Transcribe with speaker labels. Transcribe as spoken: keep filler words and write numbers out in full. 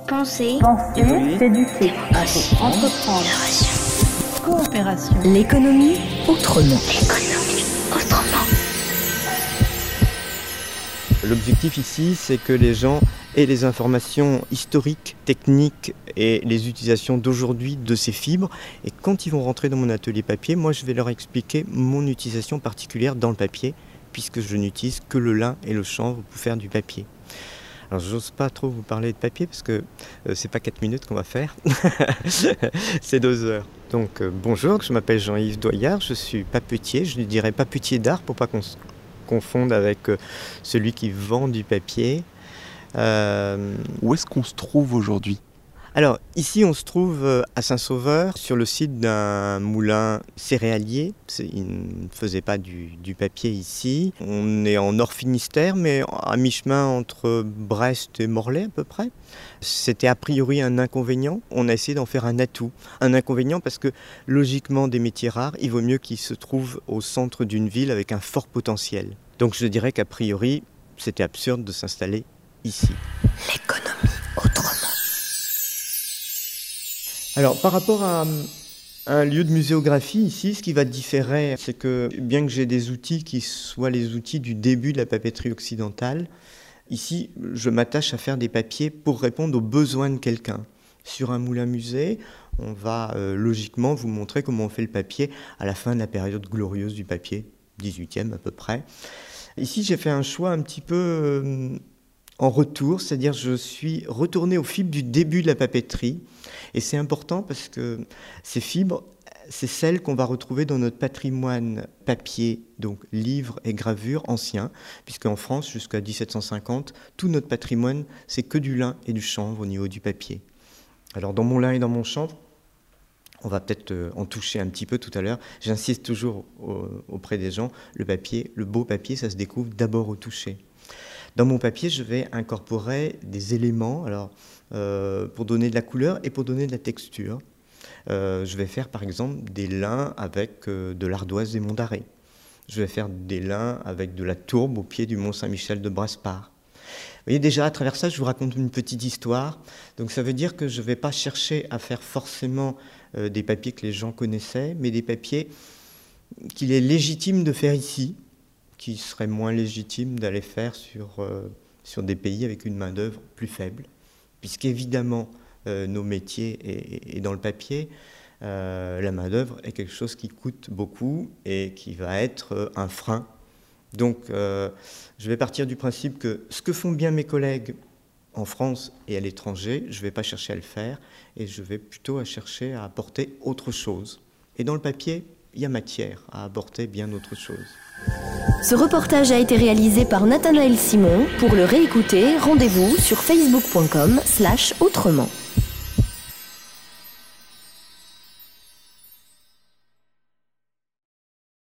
Speaker 1: Penser,
Speaker 2: Penser,
Speaker 3: évoluer,
Speaker 2: s'éduquer,
Speaker 1: démocratie,
Speaker 2: entreprendre,
Speaker 3: coopération.
Speaker 4: L'économie autrement.
Speaker 1: L'économie autrement.
Speaker 5: L'objectif ici, c'est que les gens aient les informations historiques, techniques et les utilisations d'aujourd'hui de ces fibres. Et quand ils vont rentrer dans mon atelier papier, moi je vais leur expliquer mon utilisation particulière dans le papier, puisque je n'utilise que le lin et le chanvre pour faire du papier. Alors j'ose pas trop vous parler de papier parce que euh, c'est pas quatre minutes qu'on va faire, c'est deux heures. Donc euh, bonjour, je m'appelle Jean-Yves Doyard, je suis papetier, je dirais papetier d'art pour pas qu'on se confonde avec euh, celui qui vend du papier. Euh...
Speaker 6: Où est-ce qu'on se trouve aujourd'hui ?
Speaker 5: Alors ici on se trouve à Saint-Sauveur sur le site d'un moulin céréalier. C'est, il ne faisait pas du, du papier ici. On est en Nord Finistère mais à mi-chemin entre Brest et Morlaix à peu près. C'était a priori un inconvénient. On a essayé d'en faire un atout. Un inconvénient parce que logiquement des métiers rares, il vaut mieux qu'ils se trouvent au centre d'une ville avec un fort potentiel. Donc je dirais qu'a priori c'était absurde de s'installer ici.
Speaker 4: L'économie autrement.
Speaker 5: Alors, par rapport à un lieu de muséographie, ici, ce qui va différer, c'est que bien que j'ai des outils qui soient les outils du début de la papeterie occidentale, ici, je m'attache à faire des papiers pour répondre aux besoins de quelqu'un. Sur un moulin-musée, on va euh, logiquement vous montrer comment on fait le papier à la fin de la période glorieuse du papier, dix-huitième à peu près. Ici, j'ai fait un choix un petit peu euh, en retour, c'est-à-dire je suis retourné aux fibres du début de la papeterie. Et c'est important parce que ces fibres, c'est celles qu'on va retrouver dans notre patrimoine papier, donc livres et gravures anciens, puisqu'en France, jusqu'à dix-sept cent cinquante, tout notre patrimoine, c'est que du lin et du chanvre au niveau du papier. Alors dans mon lin et dans mon chanvre, on va peut-être en toucher un petit peu tout à l'heure. J'insiste toujours auprès des gens, le papier, le beau papier, ça se découvre d'abord au toucher. Dans mon papier, je vais incorporer des éléments alors, euh, pour donner de la couleur et pour donner de la texture. Euh, je vais faire par exemple des lins avec euh, de l'ardoise des monts d'Arrée. Je vais faire des lins avec de la tourbe au pied du mont Saint-Michel de Brasparts. Vous voyez, déjà à travers ça, je vous raconte une petite histoire. Donc ça veut dire que je ne vais pas chercher à faire forcément euh, des papiers que les gens connaissaient, mais des papiers qu'il est légitime de faire ici, qui serait moins légitime d'aller faire sur, euh, sur des pays avec une main-d'œuvre plus faible, puisqu'évidemment, euh, nos métiers et, et dans le papier, euh, la main-d'œuvre est quelque chose qui coûte beaucoup et qui va être un frein. Donc, euh, je vais partir du principe que ce que font bien mes collègues en France et à l'étranger, je ne vais pas chercher à le faire et je vais plutôt à chercher à apporter autre chose. Et dans le papier, il y a matière à apporter bien autre chose.
Speaker 4: Ce reportage a été réalisé par Nathanaël Simon. Pour le réécouter, rendez-vous sur facebook point com slash autrement.